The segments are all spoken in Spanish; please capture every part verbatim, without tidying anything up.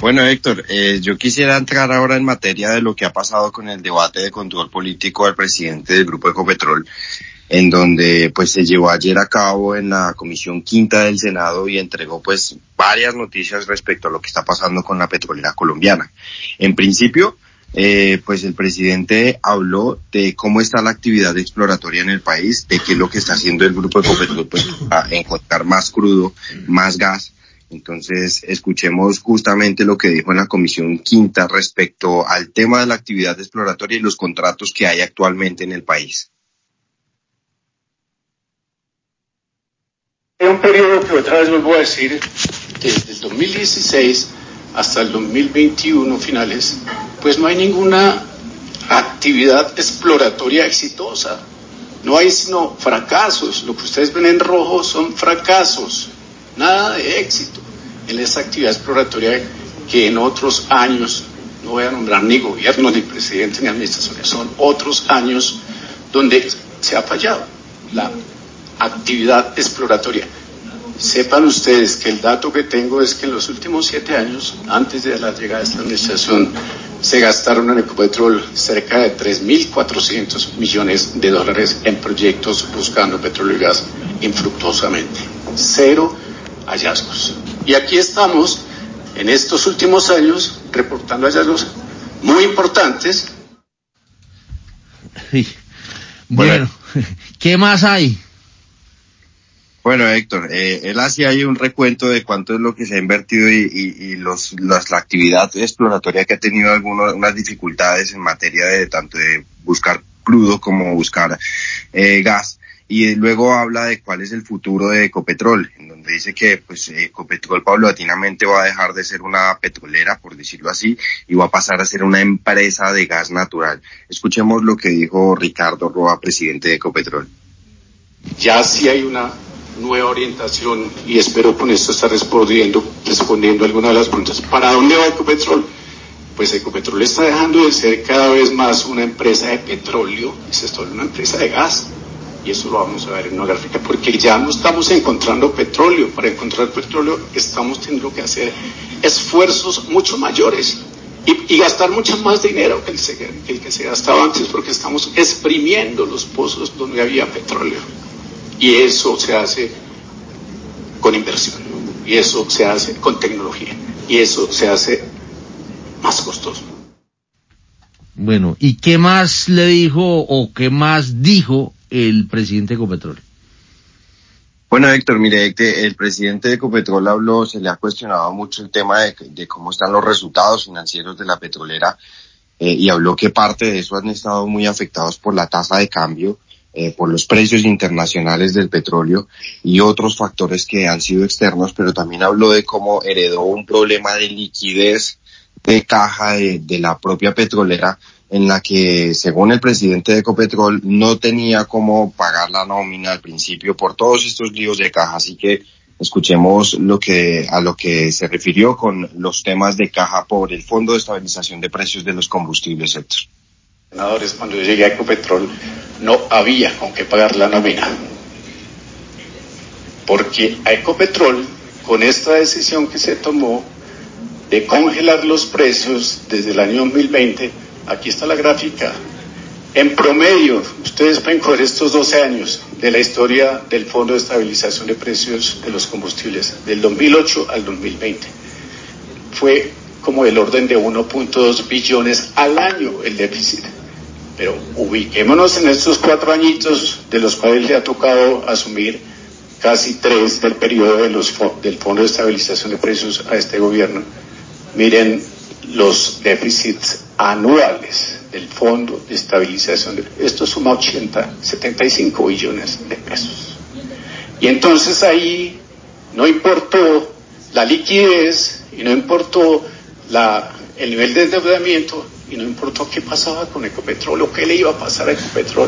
Bueno, Héctor, eh, yo quisiera entrar ahora en materia de lo que ha pasado con el debate de control político al presidente del Grupo Ecopetrol, en donde pues se llevó ayer a cabo en la Comisión Quinta del Senado y entregó pues varias noticias respecto a lo que está pasando con la petrolera colombiana. En principio, eh, pues el presidente habló de cómo está la actividad exploratoria en el país, de qué es lo que está haciendo el Grupo Ecopetrol pues para encontrar más crudo, más gas. Entonces, escuchemos justamente lo que dijo en la Comisión Quinta respecto al tema de la actividad exploratoria y los contratos que hay actualmente en el país. En un periodo que otra vez vuelvo a decir, desde el dos mil dieciséis hasta el dos mil veintiuno finales, pues no hay ninguna actividad exploratoria exitosa. No hay sino fracasos. Lo que ustedes ven en rojo son fracasos. Nada de éxito en esta actividad exploratoria que en otros años, no voy a nombrar ni gobiernos, ni presidentes, ni administraciones, son otros años donde se ha fallado la actividad exploratoria. Sepan ustedes que el dato que tengo es que en los últimos siete años, antes de la llegada de esta administración, se gastaron en Ecopetrol cerca de tres mil cuatrocientos millones de dólares en proyectos buscando petróleo y gas infructuosamente. Cero hallazgos. Y aquí estamos, en estos últimos años, reportando hallazgos muy importantes. Bueno, ¿qué más hay? Bueno, Héctor, eh, él hacía ahí un recuento de cuánto es lo que se ha invertido y, y, y los, las, la actividad exploratoria que ha tenido algunas unas dificultades en materia de tanto de buscar crudo como buscar eh, gas. Y luego habla de cuál es el futuro de Ecopetrol, en donde dice que pues Ecopetrol paulatinamente va a dejar de ser una petrolera, por decirlo así, y va a pasar a ser una empresa de gas natural. Escuchemos lo que dijo Ricardo Roa, presidente de Ecopetrol. Ya sí hay una nueva orientación y espero con esto estar respondiendo, respondiendo alguna de las preguntas. ¿Para dónde va Ecopetrol? Pues Ecopetrol está dejando de ser cada vez más una empresa de petróleo, es esto una empresa de gas. Y eso lo vamos a ver en una gráfica, porque ya no estamos encontrando petróleo. Para encontrar petróleo estamos teniendo que hacer esfuerzos mucho mayores y, y gastar mucho más dinero que el, que el que se gastaba antes, porque estamos exprimiendo los pozos donde había petróleo. Y eso se hace con inversión, y eso se hace con tecnología, y eso se hace más costoso. Bueno, ¿y qué más le dijo o qué más dijo el presidente de Ecopetrol? Bueno, Héctor, mire, que el presidente de Ecopetrol habló, se le ha cuestionado mucho el tema de, de cómo están los resultados financieros de la petrolera, eh, y habló que parte de eso han estado muy afectados por la tasa de cambio, eh, por los precios internacionales del petróleo y otros factores que han sido externos, pero también habló de cómo heredó un problema de liquidez de caja de, de la propia petrolera, en la que, según el presidente de Ecopetrol, no tenía cómo pagar la nómina al principio por todos estos líos de caja. Así que escuchemos lo que a lo que se refirió con los temas de caja por el Fondo de Estabilización de Precios de los Combustibles, Héctor. Cuando yo llegué a Ecopetrol no había con qué pagar la nómina, porque a Ecopetrol, con esta decisión que se tomó de congelar los precios desde el año dos mil veinte, aquí está la gráfica, en promedio, ustedes pueden coger estos doce años de la historia del Fondo de Estabilización de Precios de los Combustibles, del dos mil ocho al dos mil veinte, fue como del orden de uno punto dos billones al año el déficit. Pero ubiquémonos en estos cuatro añitos de los cuales le ha tocado asumir casi tres del periodo de los, del Fondo de Estabilización de Precios a este gobierno. Miren los déficits anuales del Fondo de Estabilización de Precios. Esto suma ochenta, setenta y cinco billones de pesos. Y entonces ahí no importó la liquidez y no importó la, el nivel de endeudamiento y no importó qué pasaba con Ecopetrol o qué le iba a pasar a Ecopetrol.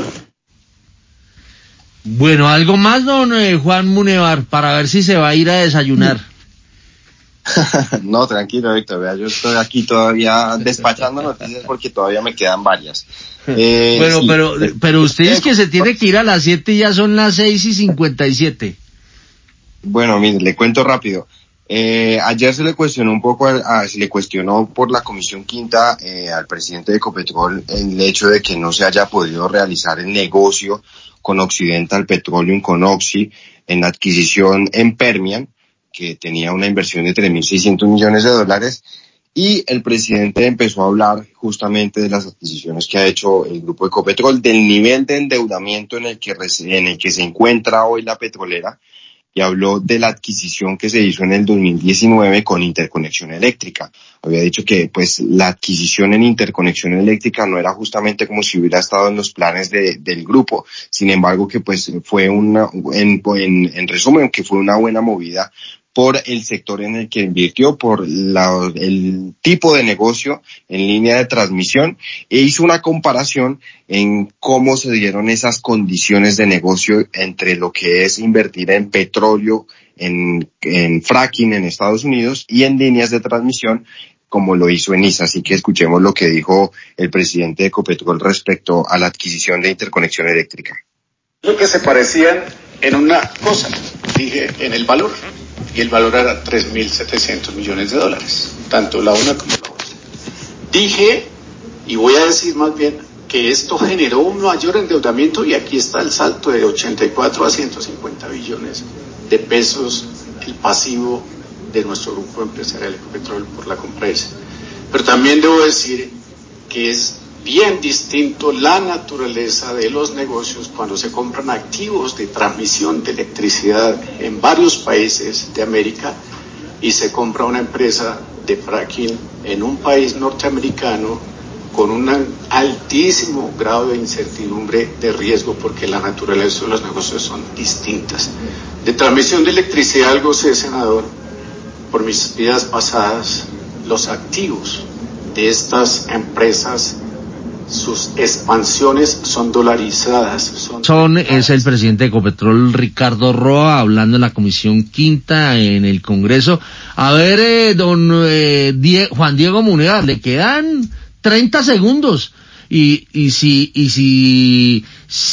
Bueno, algo más, don eh, Juan Munevar, para ver si se va a ir a desayunar. No, tranquilo, Víctor, vea, yo estoy aquí todavía despachando noticias porque todavía me quedan varias. Eh, bueno, sí, pero eh, pero usted es que se tiene que ir a las siete y ya son las seis y cincuenta y siete. Bueno, mire, le cuento rápido. Eh, ayer se le cuestionó un poco, a, a, se le cuestionó por la Comisión Quinta eh, al presidente de Ecopetrol el hecho de que no se haya podido realizar el negocio con Occidental Petroleum, con Oxy, en la adquisición en Permian, que tenía una inversión de tres mil seiscientos millones de dólares, y el presidente empezó a hablar justamente de las adquisiciones que ha hecho el grupo Ecopetrol, del nivel de endeudamiento en el que, en el que se encuentra hoy la petrolera, y habló de la adquisición que se hizo en el dos mil diecinueve con interconexión eléctrica. Había dicho que pues la adquisición en interconexión eléctrica no era justamente como si hubiera estado en los planes de, del grupo. Sin embargo, que pues fue una, en, en, en resumen, que fue una buena movida por el sector en el que invirtió, por la, el tipo de negocio en línea de transmisión, e hizo una comparación en cómo se dieron esas condiciones de negocio entre lo que es invertir en petróleo, en, en fracking en Estados Unidos y en líneas de transmisión, como lo hizo ENISA. Así que escuchemos lo que dijo el presidente de Ecopetrol respecto a la adquisición de interconexión eléctrica. Lo que se parecían en una cosa, dije, en el valor. Y el valor era tres mil setecientos millones de dólares, tanto la una como la otra. Dije, y voy a decir más bien, que esto generó un mayor endeudamiento, y aquí está el salto de ochenta y cuatro a ciento cincuenta billones de pesos, el pasivo de nuestro grupo empresarial Ecopetrol por la compra esa. Pero también debo decir que es bien distinto la naturaleza de los negocios cuando se compran activos de transmisión de electricidad en varios países de América y se compra una empresa de fracking en un país norteamericano con un altísimo grado de incertidumbre de riesgo, porque la naturaleza de los negocios son distintas. De transmisión de electricidad, algo sé, senador, por mis vidas pasadas, los activos de estas empresas, sus expansiones son dolarizadas. Son, son es el presidente de Ecopetrol, Ricardo Roa, hablando en la Comisión Quinta en el Congreso. A ver, eh, don eh, Die- Juan Diego Muneda, le quedan treinta segundos. Y, y si, y si,